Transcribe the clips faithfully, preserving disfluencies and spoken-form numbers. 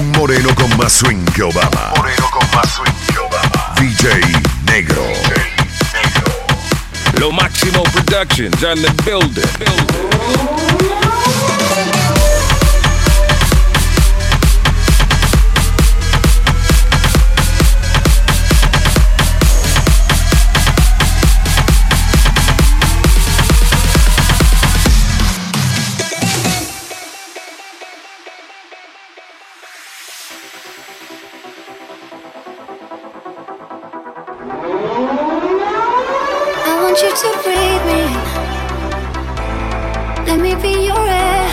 Moreno con más swing que Obama. Moreno con más swing que Obama. D J Negro. D J Negro. Lo Máximo Productions on the building. building. You to breathe me in. Let me be your air.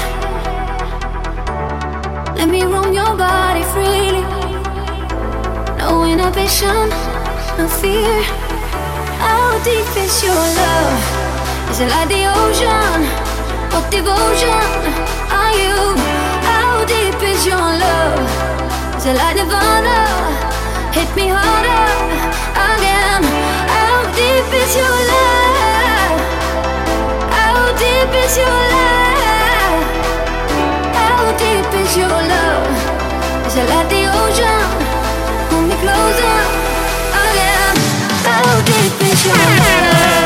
Let me roam your body freely. No inhibition, no fear. How deep is your love? Is it like the ocean? What devotion are you? How deep is your love? Is it like Nirvana? Hit me harder again. How deep is your love? How deep is your love? How deep is your love? Is it like the ocean? Pull me closer again. How deep is your love?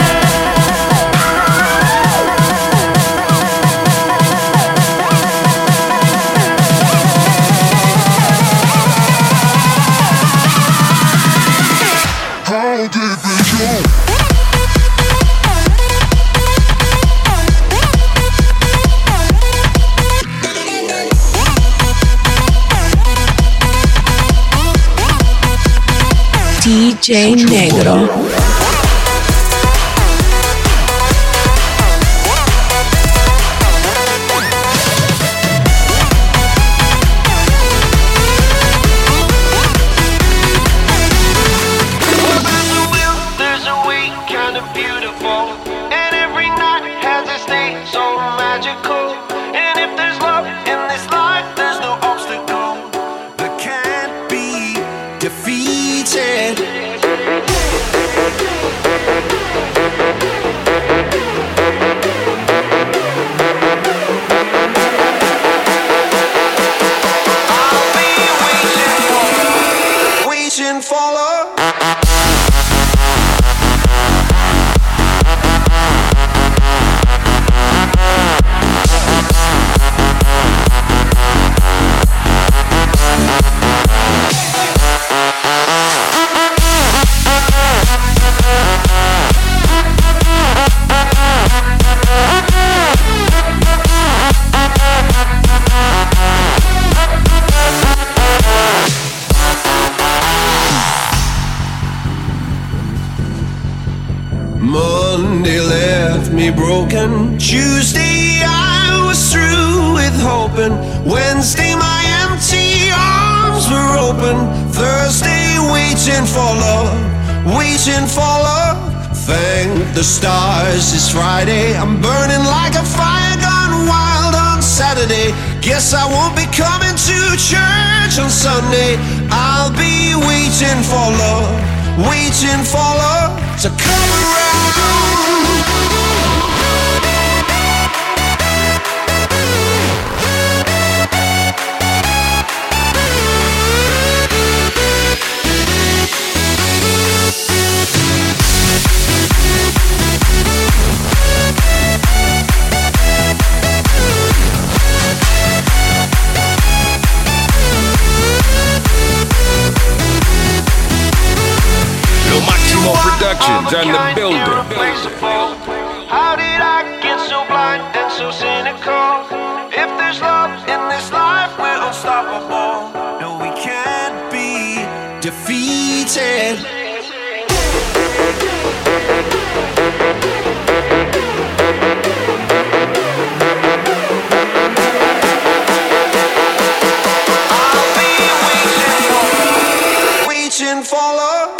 D J Negro. Monday left me broken. Tuesday I was through with hoping. Wednesday my empty arms were open. Thursday waiting for love, waiting for love. Thank the stars it's Friday. I'm burning like a fire gone wild on Saturday. Guess I won't be coming to church on Sunday. I'll be waiting for love, waiting for love to come around. Lo Máximo Productions on the building. How did I get so blind and so cynical? If there's love in this life, we're unstoppable. No, we can't be defeated. I'll be waiting for, waiting for love.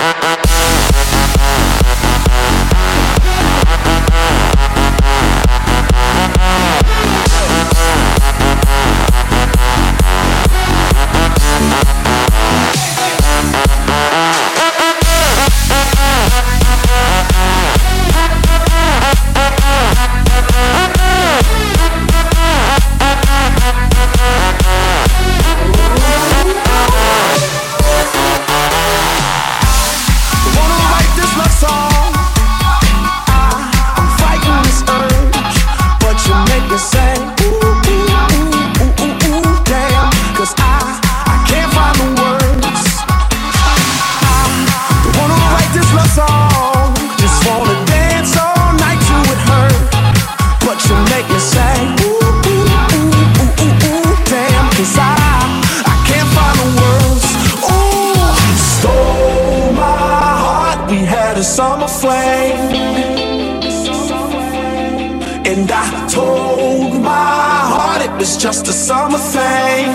summer thing.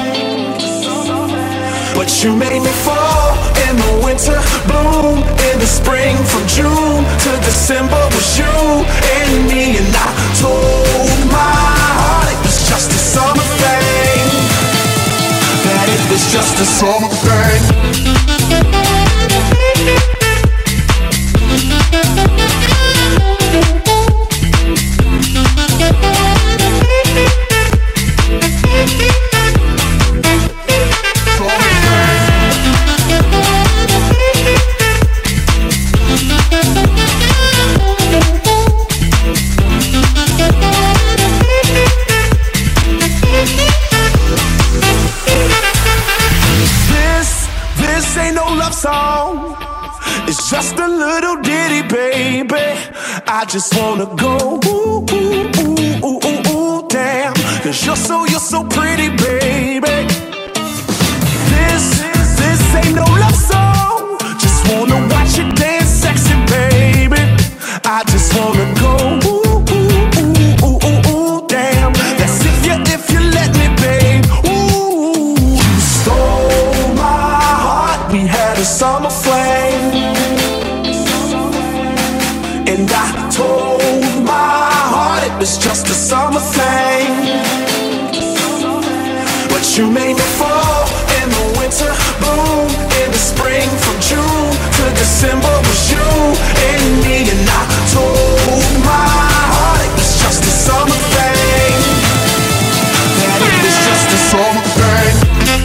But you made me fall in the winter, bloom in the spring. From June to December was you and me. And I told my heart it was just a summer thing, that it was just a summer thing. It's just a little ditty, baby. I just wanna go ooh, ooh, ooh, ooh, ooh, ooh, damn. Cause you're so, you're so pretty, baby. This, this ain't no love song. Just wanna watch you dance sexy, baby. I just wanna go ooh, ooh, ooh, ooh, ooh, ooh, damn. That's if you, if you let me, babe. Ooh, you stole my heart. We had a summer flame. And I told my heart it was just a summer thing. But you made me fall in the winter, boom, in the spring. From June to December was you and me. And I told my heart it was just a summer thing, that it was just a summer thing.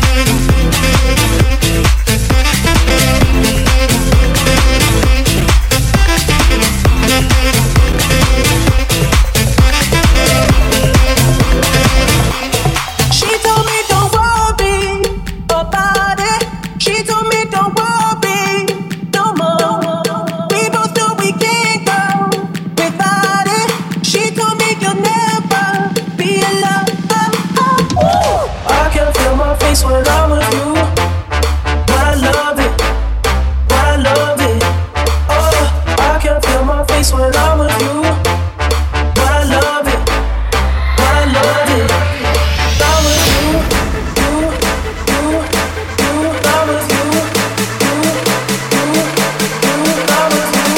When I'm with you, I love it, I love it. Oh, I can feel my face when I'm with you. I love it, I love it. I'm with you, you, you, you. I'm with you, you, you, you. I'm with you,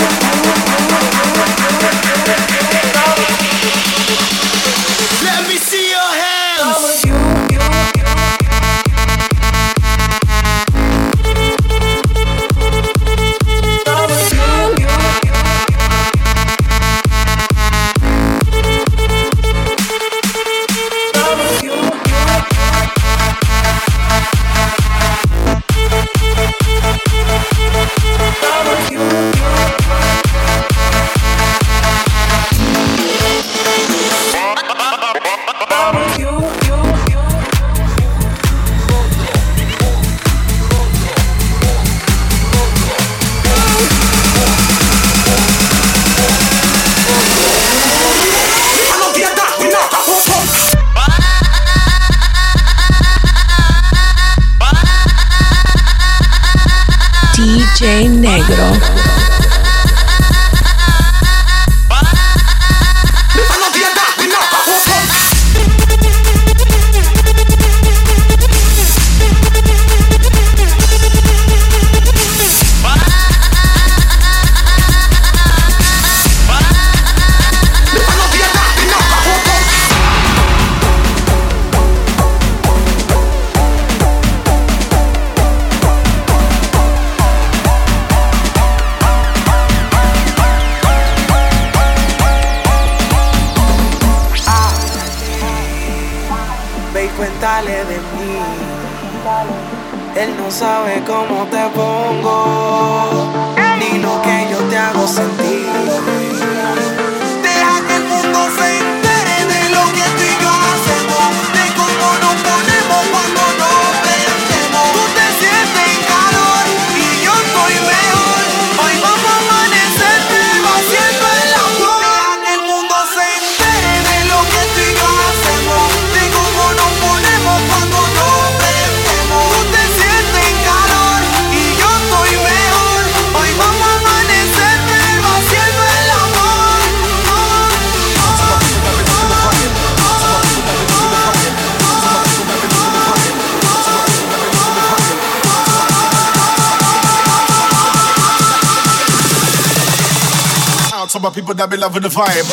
you. Let me see your hands. I'm with you. D J Negro. Cuéntale de mí, él no sabe cómo te pongo, ni lo que yo te hago sentir. Deja que el mundo se entere de lo que tú y yo hacemos, de cómo nos ponemos cuando nos prendemos. Tú te sientes en calor y yo estoy mejor. Hoy vamos a amanecer pero haciendo el amor. Deja que el mundo se entere de lo que tú y yo hacemos, de cómo nos ponemos cuando nos prendemos. Tú te sientes en calor y yo estoy mejor. Hoy vamos a amanecer pero haciendo el amor. some of people that be loving the vibe.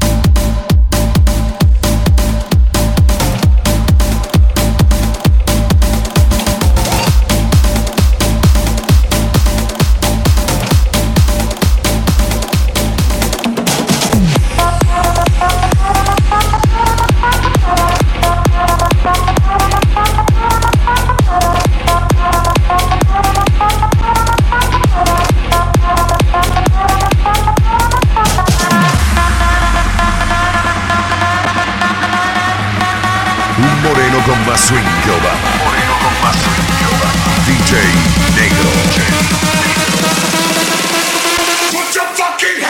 Con más swing que Obama. Moreno con más swing que Obama. D J Negro. Put your fucking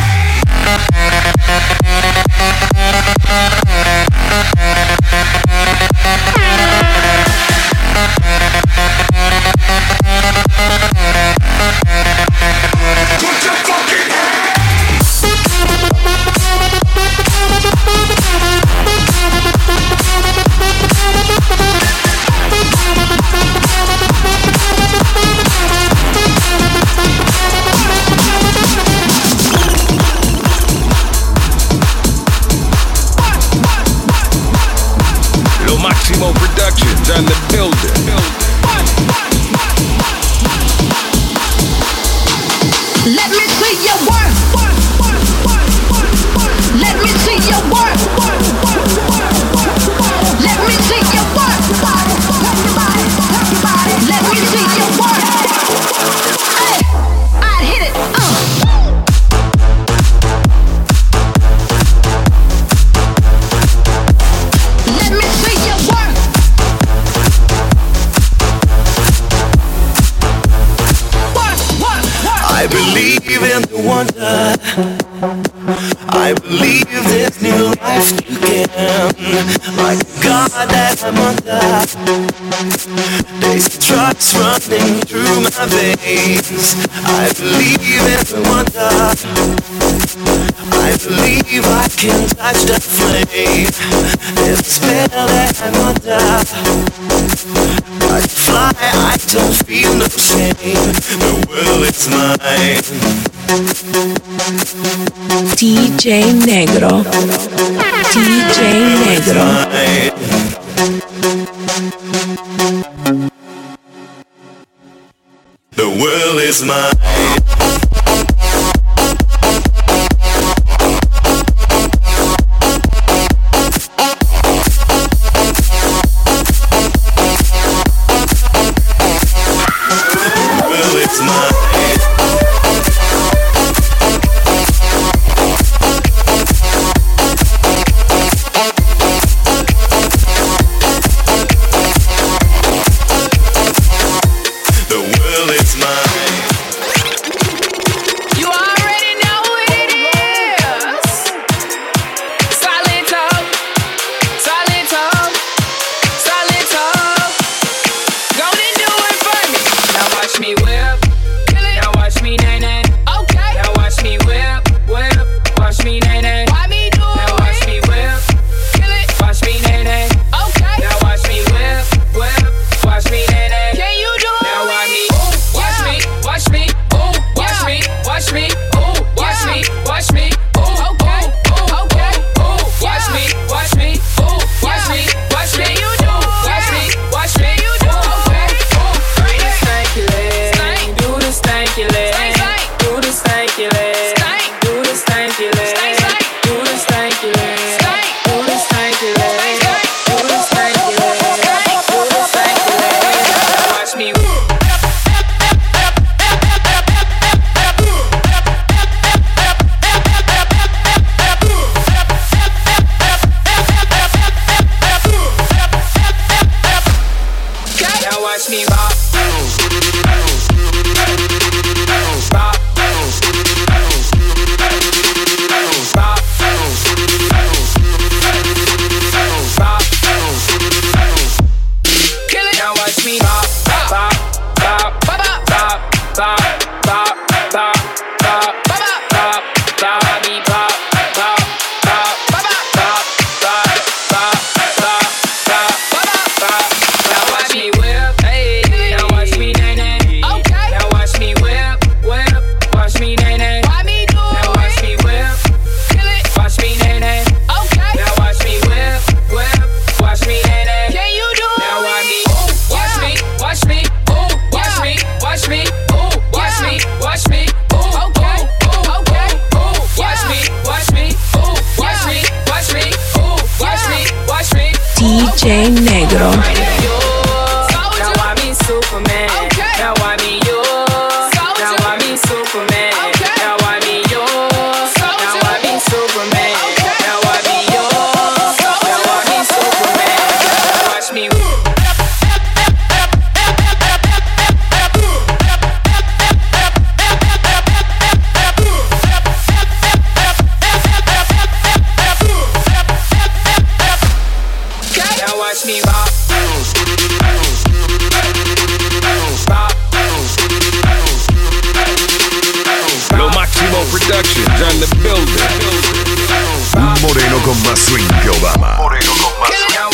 Put your fucking Maximo Productions on the building. Let me see your work. Let me see your work. Let me see your work. Everybody, everybody, let me see your work. Hey, I'd hit it. Uh. I believe in the wonder. I believe there's new life to gain. Like God that I'm under. There's trucks running through my veins. I believe in the wonder. I believe I can touch the flame. There's a spell that I'm under. I can fly, I don't feel no shame. The world is mine. D J Negro. D J Negro. The world is mine. Now watch me whip, hey. Negro. Now I mean Superman. Now I mean you. Now I mean Superman. Now I mean you. Now I mean Superman. Now I mean you. Now I mean Superman. Watch me. Now watch me rock. Lo Máximo Productions on the building. Un moreno con más swing que Obama. Moreno con más swing. Now